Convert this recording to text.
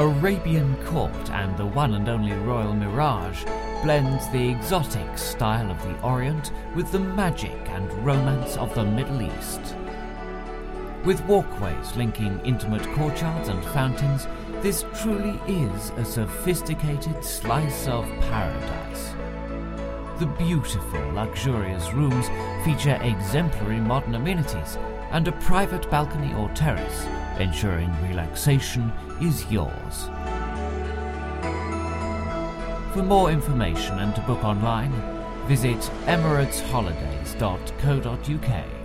Arabian Court and the one and only Royal Mirage blends the exotic style of the Orient with the magic and romance of the Middle East. With walkways linking intimate courtyards and fountains, this truly is a sophisticated slice of paradise. The beautiful, luxurious rooms feature exemplary modern amenities and a private balcony or terrace, ensuring relaxation is yours. For more information and to book online, visit emiratesholidays.co.uk.